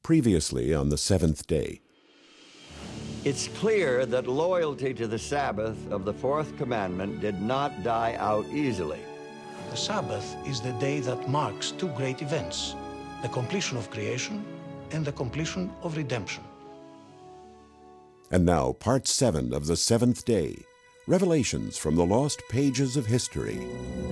Previously on the seventh day. It's clear that loyalty to the Sabbath of the fourth commandment did not die out easily. The Sabbath is the day that marks two great events, the completion of creation and the completion of redemption. And now, part 7 of the seventh day, Revelations from the Lost Pages of History.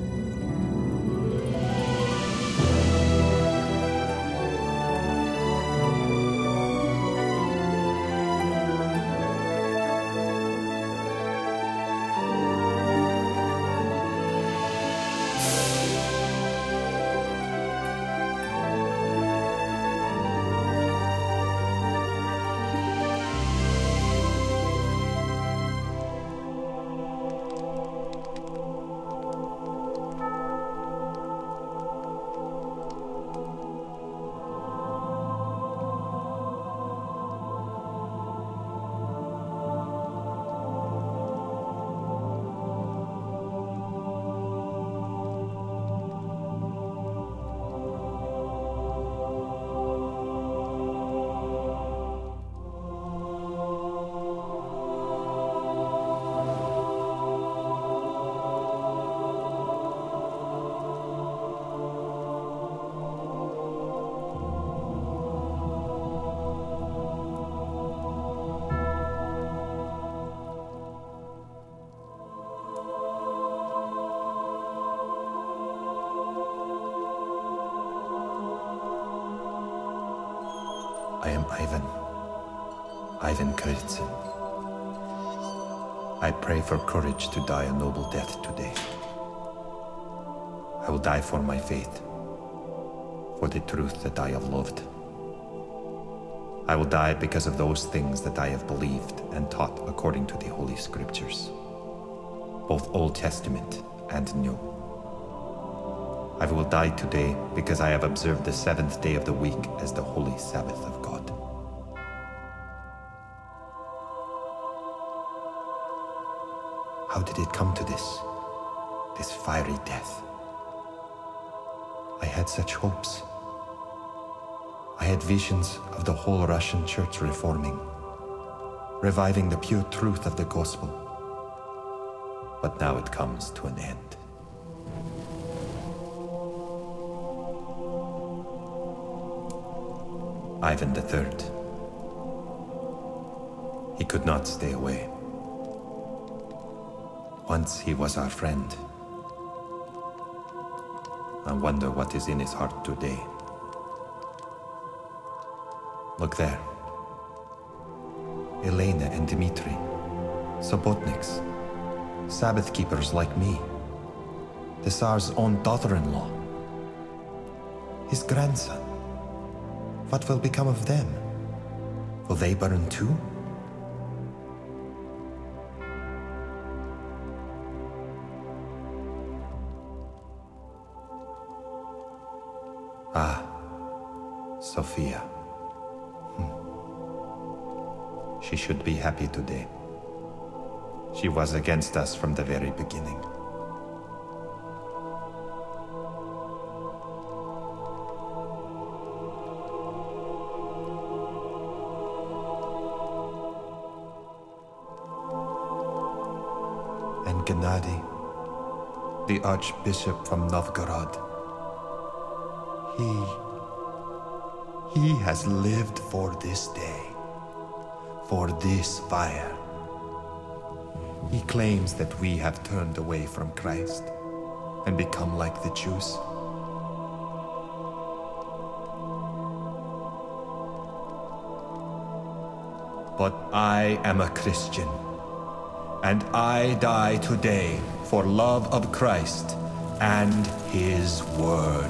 I am Ivan Kravitsin. I pray for courage to die a noble death today. I will die for my faith, for the truth that I have loved. I will die because of those things that I have believed and taught according to the Holy Scriptures, both Old Testament and New. I will die today because I have observed the seventh day of the week as the holy Sabbath of God. How did it come to this fiery death? I had such hopes. I had visions of the whole Russian church reforming, reviving the pure truth of the gospel. But now it comes to an end. Ivan III. He could not stay away. Once he was our friend. I wonder what is in his heart today. Look there. Elena and Dmitri, Sobotniks, Sabbath keepers like me. The Tsar's own daughter-in-law. His grandson. What will become of them? Will they burn too? Ah, Sophia. She should be happy today. She was against us from the very beginning. And Gennady, the Archbishop from Novgorod, he has lived for this day, for this fire. He claims that we have turned away from Christ and become like the Jews. But I am a Christian, and I die today for love of Christ and His Word.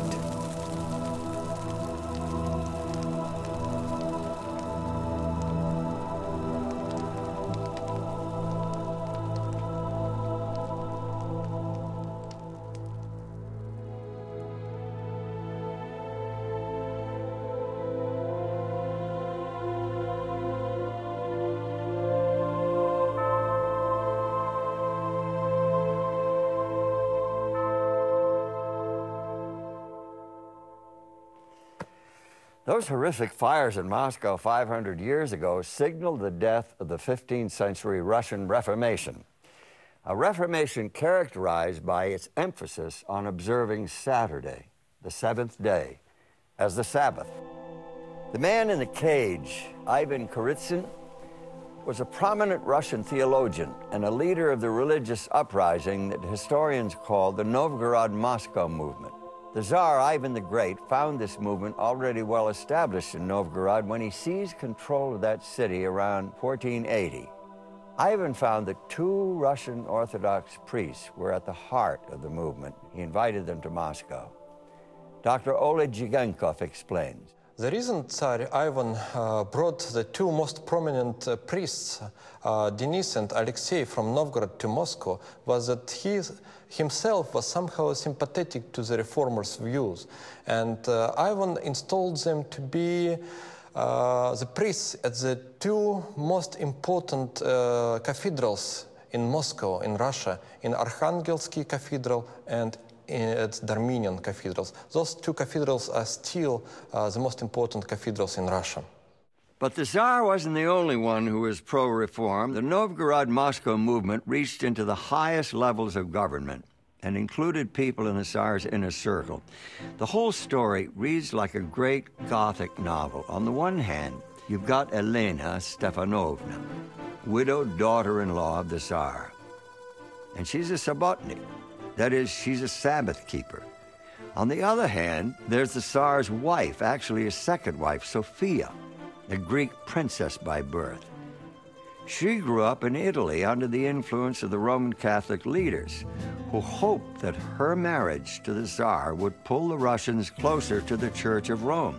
Those horrific fires in Moscow 500 years ago signaled the death of the 15th century Russian Reformation, a Reformation characterized by its emphasis on observing Saturday, the seventh day, as the Sabbath. The man in the cage, Ivan Kurizin, was a prominent Russian theologian and a leader of the religious uprising that historians call the Novgorod-Moscow movement. The Tsar Ivan the Great found this movement already well established in Novgorod when he seized control of that city around 1480. Ivan found that two Russian Orthodox priests were at the heart of the movement. He invited them to Moscow. Dr. Oleg Jigenkov explains. The reason Tsar Ivan brought the two most prominent priests, Denis and Alexei, from Novgorod to Moscow was that he himself was somehow sympathetic to the reformers' views. And Ivan installed them to be the priests at the two most important cathedrals in Moscow, in Russia, in Arkhangelsky Cathedral and at Darminian cathedrals. Those two cathedrals are still the most important cathedrals in Russia. But the Tsar wasn't the only one who was pro-reform. The Novgorod-Moscow movement reached into the highest levels of government and included people in the Tsar's inner circle. The whole story reads like a great Gothic novel. On the one hand, you've got Elena Stefanovna, widowed daughter-in-law of the Tsar. And she's a sabotnik. That is, she's a Sabbath keeper. On the other hand, there's the Tsar's wife, actually his second wife, Sophia, a Greek princess by birth. She grew up in Italy under the influence of the Roman Catholic leaders, who hoped that her marriage to the Tsar would pull the Russians closer to the Church of Rome.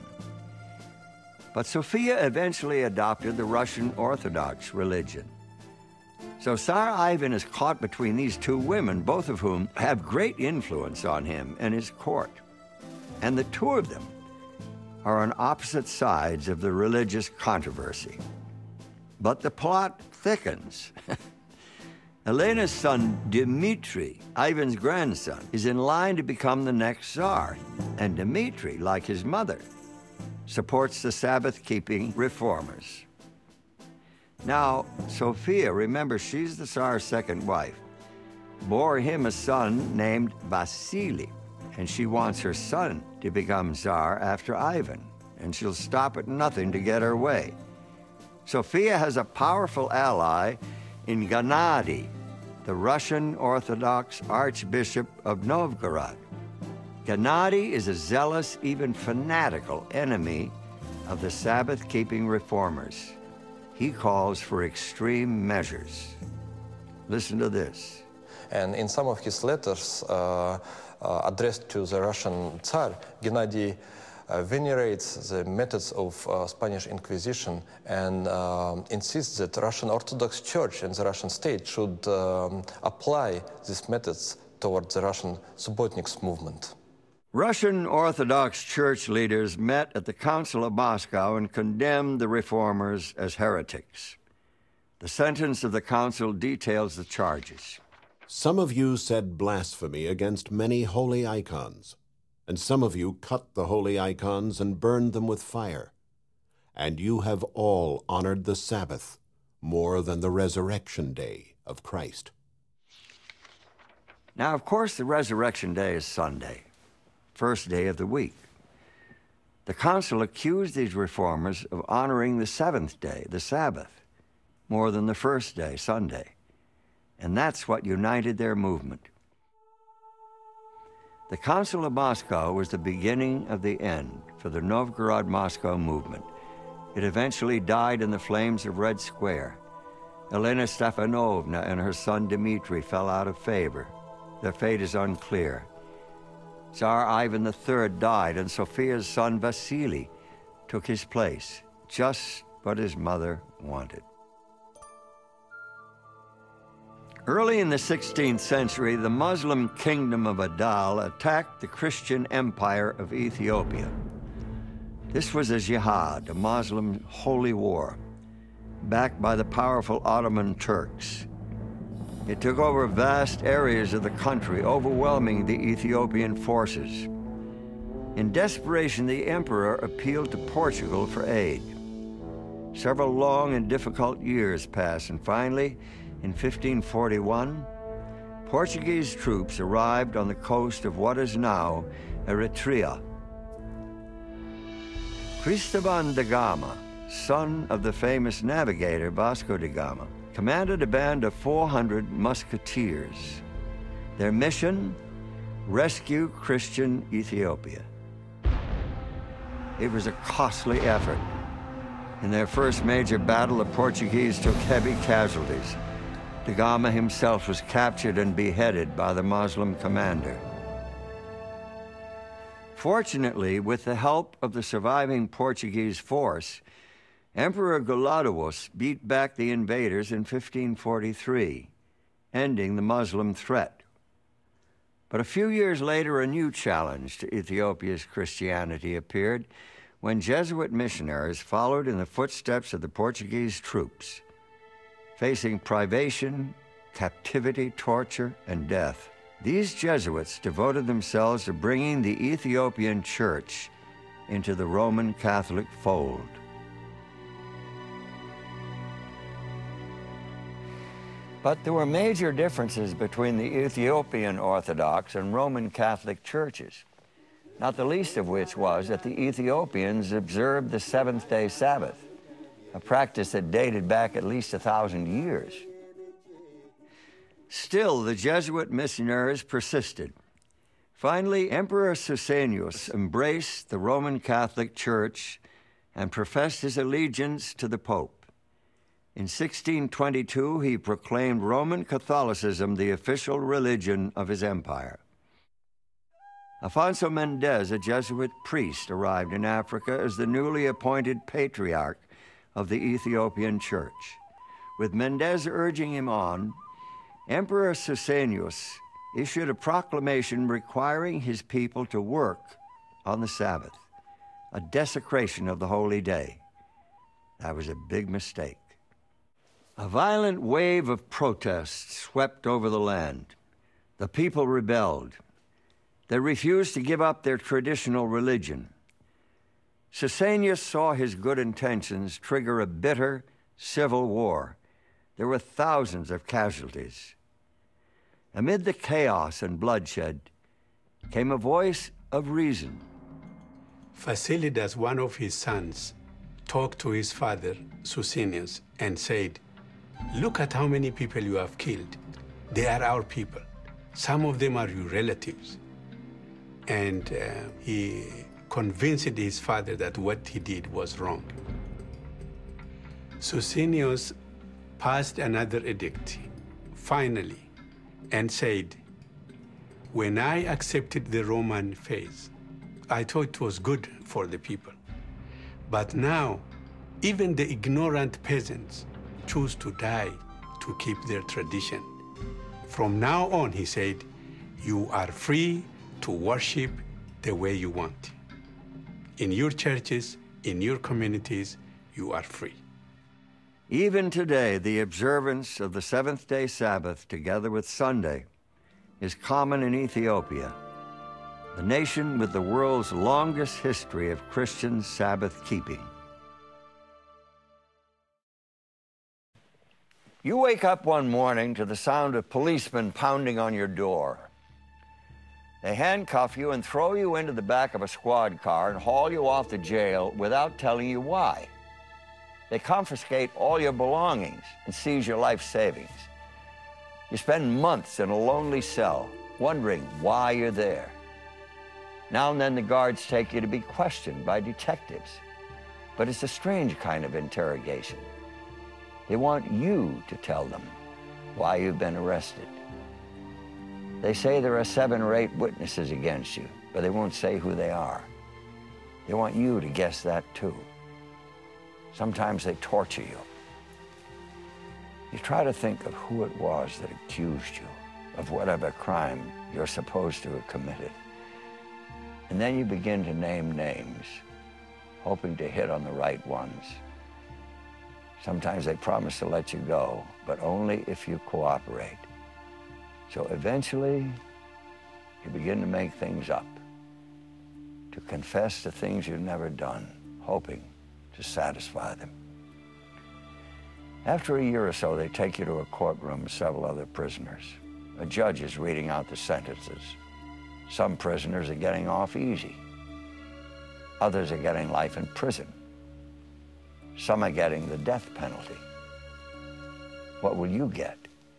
But Sophia eventually adopted the Russian Orthodox religion. So Tsar Ivan is caught between these two women, both of whom have great influence on him and his court. And the two of them are on opposite sides of the religious controversy. But the plot thickens. Elena's son, Dmitri, Ivan's grandson, is in line to become the next Tsar. And Dmitri, like his mother, supports the Sabbath-keeping reformers. Now, Sophia, remember, she's the Tsar's second wife, bore him a son named Vasily, and she wants her son to become Tsar after Ivan, and she'll stop at nothing to get her way. Sophia has a powerful ally in Gennady, the Russian Orthodox Archbishop of Novgorod. Gennady is a zealous, even fanatical enemy of the Sabbath-keeping reformers. He calls for extreme measures. Listen to this. And in some of his letters addressed to the Russian Tsar, Gennady venerates the methods of Spanish Inquisition and insists that the Russian Orthodox Church and the Russian state should apply these methods toward the Russian Subotniks movement. Russian Orthodox Church leaders met at the Council of Moscow and condemned the reformers as heretics. The sentence of the council details the charges. Some of you said blasphemy against many holy icons, and some of you cut the holy icons and burned them with fire. And you have all honored the Sabbath more than the resurrection day of Christ. Now, of course, the resurrection day is Sunday, first day of the week. The council accused these reformers of honoring the seventh day, the Sabbath, more than the first day, Sunday. And that's what united their movement. The Council of Moscow was the beginning of the end for the Novgorod-Moscow movement. It eventually died in the flames of Red Square. Elena Stefanovna and her son Dmitri fell out of favor. Their fate is unclear. Tsar Ivan III died, and Sophia's son Vasily took his place, just what his mother wanted. Early in the 16th century, the Muslim kingdom of Adal attacked the Christian empire of Ethiopia. This was a jihad, a Muslim holy war, backed by the powerful Ottoman Turks. It took over vast areas of the country, overwhelming the Ethiopian forces. In desperation, the emperor appealed to Portugal for aid. Several long and difficult years passed, and finally, in 1541, Portuguese troops arrived on the coast of what is now Eritrea. Cristobal da Gama, son of the famous navigator Vasco da Gama, commanded a band of 400 musketeers. Their mission? Rescue Christian Ethiopia. It was a costly effort. In their first major battle, the Portuguese took heavy casualties. Da Gama himself was captured and beheaded by the Muslim commander. Fortunately, with the help of the surviving Portuguese force, Emperor Goladuos beat back the invaders in 1543, ending the Muslim threat. But a few years later, a new challenge to Ethiopia's Christianity appeared when Jesuit missionaries followed in the footsteps of the Portuguese troops, facing privation, captivity, torture, and death. These Jesuits devoted themselves to bringing the Ethiopian Church into the Roman Catholic fold. But there were major differences between the Ethiopian Orthodox and Roman Catholic churches, not the least of which was that the Ethiopians observed the seventh-day Sabbath, a practice that dated back at least 1,000 years. Still, the Jesuit missionaries persisted. Finally, Emperor Susenyos embraced the Roman Catholic Church and professed his allegiance to the Pope. In 1622, he proclaimed Roman Catholicism the official religion of his empire. Afonso Mendez, a Jesuit priest, arrived in Africa as the newly appointed patriarch of the Ethiopian Church. With Mendez urging him on, Emperor Susenyos issued a proclamation requiring his people to work on the Sabbath, a desecration of the holy day. That was a big mistake. A violent wave of protests swept over the land. The people rebelled. They refused to give up their traditional religion. Susenyos saw his good intentions trigger a bitter civil war. There were thousands of casualties. Amid the chaos and bloodshed came a voice of reason. Fasilidas, one of his sons, talked to his father, Susenyos, and said, "Look at how many people you have killed. They are our people. Some of them are your relatives." And he convinced his father that what he did was wrong. Susenyos passed another edict, finally, and said, "When I accepted the Roman faith, I thought it was good for the people. But now, even the ignorant peasants choose to die to keep their tradition. From now on," he said, "you are free to worship the way you want. In your churches, in your communities, you are free." Even today, the observance of the seventh-day Sabbath, together with Sunday, is common in Ethiopia, the nation with the world's longest history of Christian Sabbath keeping. You wake up one morning to the sound of policemen pounding on your door. They handcuff you and throw you into the back of a squad car and haul you off to jail without telling you why. They confiscate all your belongings and seize your life savings. You spend months in a lonely cell, wondering why you're there. Now and then the guards take you to be questioned by detectives. But it's a strange kind of interrogation. They want you to tell them why you've been arrested. They say there are 7 or 8 witnesses against you, but they won't say who they are. They want you to guess that too. Sometimes they torture you. You try to think of who it was that accused you of whatever crime you're supposed to have committed. And then you begin to name names, hoping to hit on the right ones. Sometimes they promise to let you go, but only if you cooperate. So eventually, you begin to make things up. to confess the things you've never done, hoping to satisfy them. After a year or so, they take you to a courtroom with several other prisoners. A judge is reading out the sentences. Some prisoners are getting off easy. Others are getting life in prison. Some are getting the death penalty. What will you get?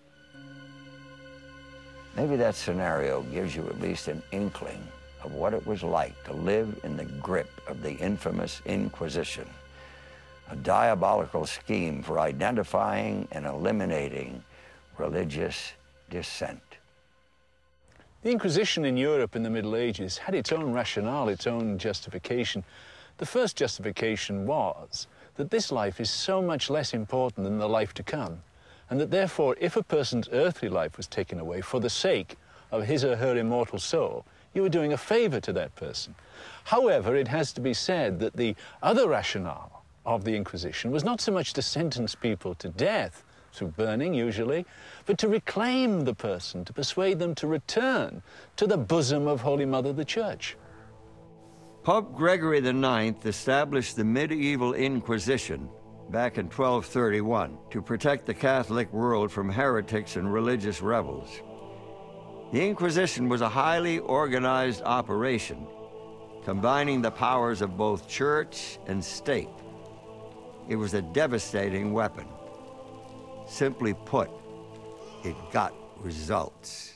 Maybe that scenario gives you at least an inkling of what it was like to live in the grip of the infamous Inquisition, a diabolical scheme for identifying and eliminating religious dissent. The Inquisition in Europe in the Middle Ages had its own rationale, its own justification. The first justification was that this life is so much less important than the life to come, and that therefore, if a person's earthly life was taken away for the sake of his or her immortal soul, you were doing a favor to that person. However, it has to be said that the other rationale of the Inquisition was not so much to sentence people to death, through burning usually, but to reclaim the person, to persuade them to return to the bosom of Holy Mother the Church. Pope Gregory IX established the medieval Inquisition back in 1231 to protect the Catholic world from heretics and religious rebels. The Inquisition was a highly organized operation, combining the powers of both church and state. It was a devastating weapon. Simply put, it got results.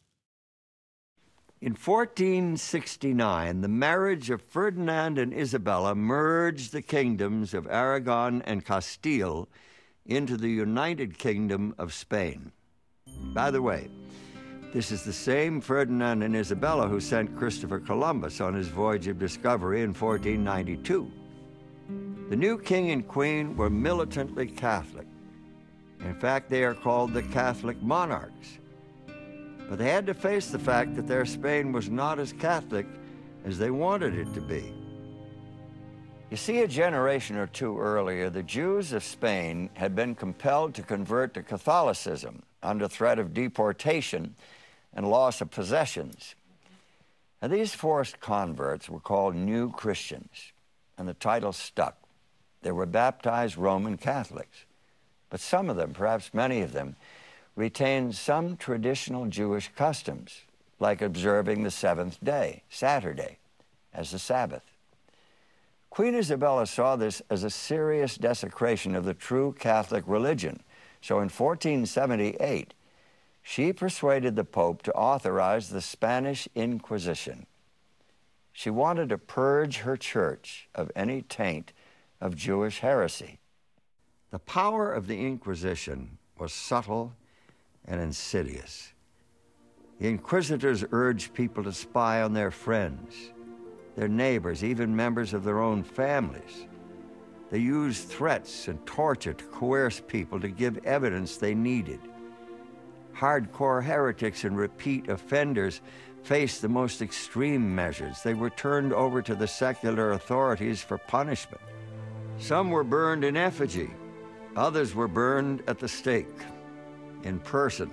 In 1469, the marriage of Ferdinand and Isabella merged the kingdoms of Aragon and Castile into the United Kingdom of Spain. By the way, this is the same Ferdinand and Isabella who sent Christopher Columbus on his voyage of discovery in 1492. The new king and queen were militantly Catholic. In fact, they are called the Catholic monarchs. But they had to face the fact that their Spain was not as Catholic as they wanted it to be. You see, a generation or two earlier, the Jews of Spain had been compelled to convert to Catholicism under threat of deportation and loss of possessions. Now, these forced converts were called New Christians, and the title stuck. They were baptized Roman Catholics, but some of them, perhaps many of them, retained some traditional Jewish customs, like observing the seventh day, Saturday, as the Sabbath. Queen Isabella saw this as a serious desecration of the true Catholic religion. So in 1478, she persuaded the Pope to authorize the Spanish Inquisition. She wanted to purge her church of any taint of Jewish heresy. The power of the Inquisition was subtle and insidious. The inquisitors urged people to spy on their friends, their neighbors, even members of their own families. They used threats and torture to coerce people to give evidence they needed. Hardcore heretics and repeat offenders faced the most extreme measures. They were turned over to the secular authorities for punishment. Some were burned in effigy. Others were burned at the stake, in person.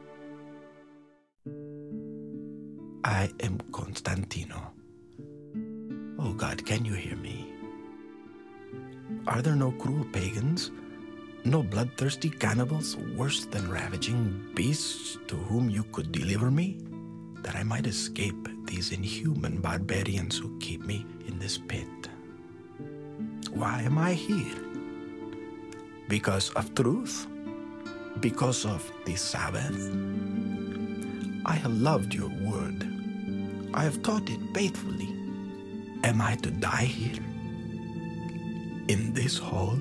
I am Constantino. Oh God, can you hear me? Are there no cruel pagans, no bloodthirsty cannibals worse than ravaging beasts to whom you could deliver me, that I might escape these inhuman barbarians who keep me in this pit? Why am I here? Because of truth? Because of the Sabbath? I have loved your word. I have taught it faithfully. Am I to die here? In this hall?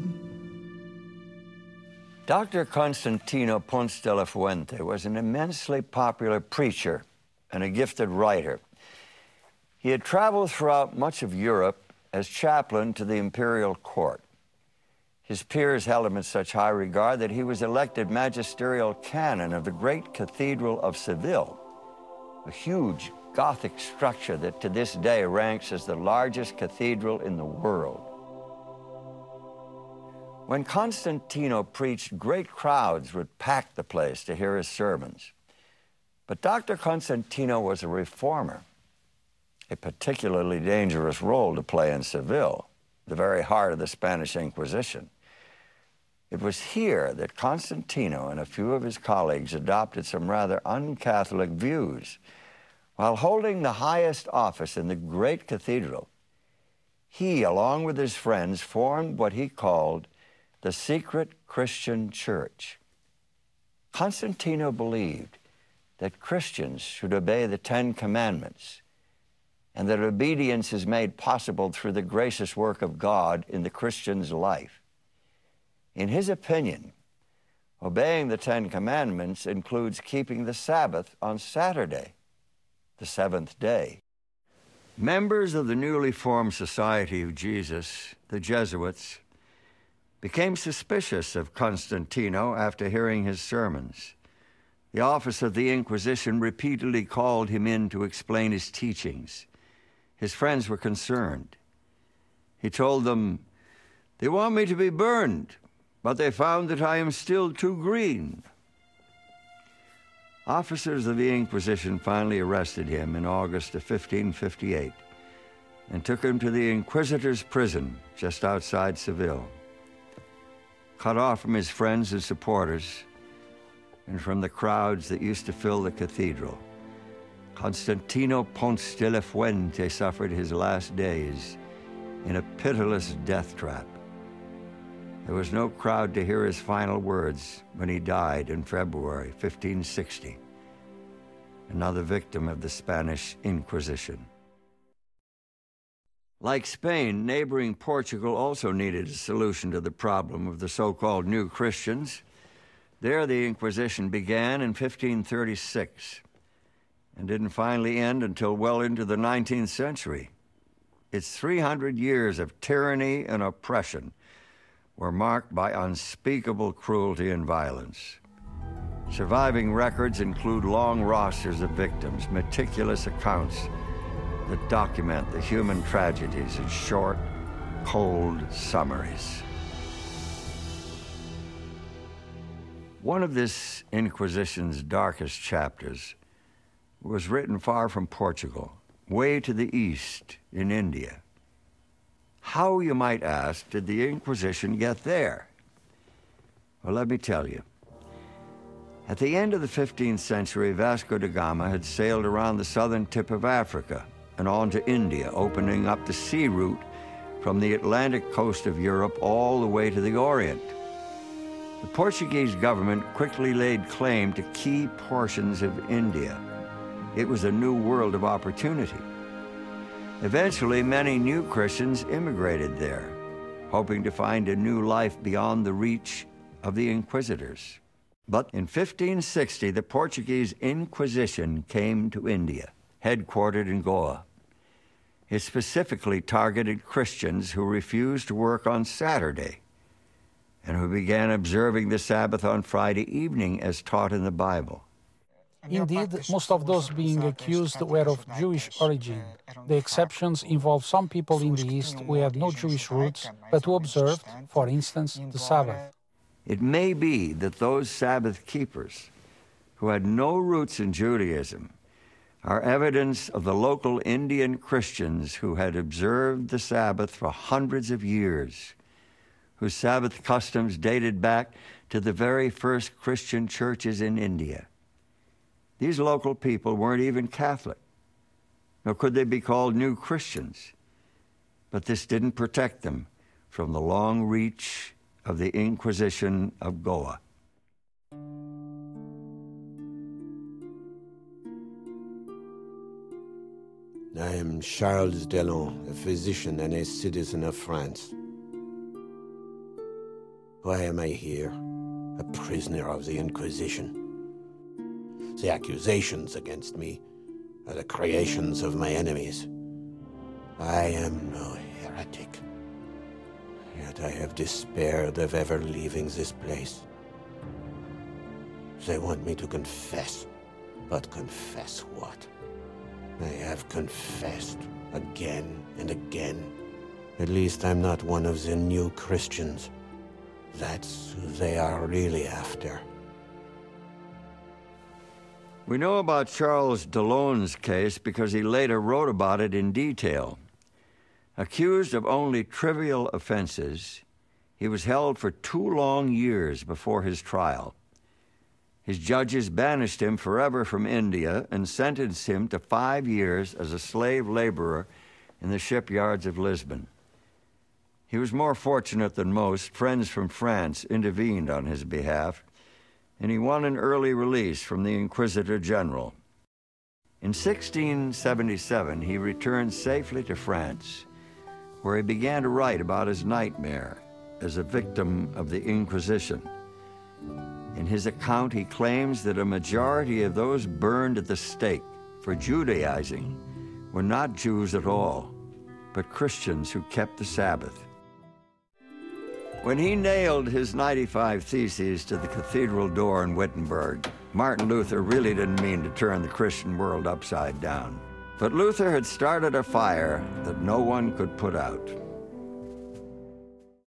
Dr. Constantino Ponce de la Fuente was an immensely popular preacher and a gifted writer. He had traveled throughout much of Europe as chaplain to the imperial court. His peers held him in such high regard that he was elected magisterial canon of the great Cathedral of Seville, a huge Gothic structure that to this day ranks as the largest cathedral in the world. When Constantino preached, great crowds would pack the place to hear his sermons. But Dr. Constantino was a reformer. a particularly dangerous role to play in Seville, the very heart of the Spanish Inquisition. It was here that Constantino and a few of his colleagues adopted some rather un-Catholic views. While holding the highest office in the great cathedral, he, along with his friends, formed what he called the Secret Christian Church. Constantino believed that Christians should obey the Ten Commandments, and that obedience is made possible through the gracious work of God in the Christian's life. In his opinion, obeying the Ten Commandments includes keeping the Sabbath on Saturday, the seventh day. Members of the newly formed Society of Jesus, the Jesuits, became suspicious of Constantino after hearing his sermons. The Office of the Inquisition repeatedly called him in to explain his teachings. His friends were concerned. He told them, "They want me to be burned, but they found that I am still too green." Officers of the Inquisition finally arrested him in August of 1558 and took him to the Inquisitors' prison just outside Seville. Cut off from his friends and supporters and from the crowds that used to fill the cathedral, Constantino Ponce de la Fuente suffered his last days in a pitiless death trap. There was no crowd to hear his final words when he died in February 1560, another victim of the Spanish Inquisition. Like Spain, neighboring Portugal also needed a solution to the problem of the so-called New Christians. There, the Inquisition began in 1536 and didn't finally end until well into the 19th century. Its 300 years of tyranny and oppression were marked by unspeakable cruelty and violence. Surviving records include long rosters of victims, meticulous accounts that document the human tragedies in short, cold summaries. One of this Inquisition's darkest chapters was written far from Portugal, way to the east in India. How, you might ask, did the Inquisition get there? Well, let me tell you. At the end of the 15th century, Vasco da Gama had sailed around the southern tip of Africa and on to India, opening up the sea route from the Atlantic coast of Europe all the way to the Orient. The Portuguese government quickly laid claim to key portions of India. It was a new world of opportunity. Eventually, many new Christians immigrated there, hoping to find a new life beyond the reach of the inquisitors. But in 1560, the Portuguese Inquisition came to India, headquartered in Goa. It specifically targeted Christians who refused to work on Saturday and who began observing the Sabbath on Friday evening as taught in the Bible. Indeed, most of those being accused were of Jewish origin. The exceptions involved some people in the East who had no Jewish roots, but who observed, for instance, the Sabbath. It may be that those Sabbath keepers who had no roots in Judaism are evidence of the local Indian Christians who had observed the Sabbath for hundreds of years, whose Sabbath customs dated back to the very first Christian churches in India. These local people weren't even Catholic, nor could they be called new Christians, but this didn't protect them from the long reach of the Inquisition of Goa. I am Charles Delon, a physician and a citizen of France. Why am I here, a prisoner of the Inquisition? The accusations against me are the creations of my enemies. I am no heretic, yet I have despaired of ever leaving this place. They want me to confess, but confess what? I have confessed again and again. At least I'm not one of the new Christians. That's who they are really after. We know about Charles Delaun's case because he later wrote about it in detail. Accused of only trivial offenses, he was held for 2 long years before his trial. His judges banished him forever from India and sentenced him to 5 years as a slave laborer in the shipyards of Lisbon. He was more fortunate than most. Friends from France intervened on his behalf, and he won an early release from the Inquisitor General. In 1677, he returned safely to France, where he began to write about his nightmare as a victim of the Inquisition. In his account, he claims that a majority of those burned at the stake for Judaizing were not Jews at all, but Christians who kept the Sabbath. When he nailed his 95 Theses to the cathedral door in Wittenberg, Martin Luther really didn't mean to turn the Christian world upside down. But Luther had started a fire that no one could put out.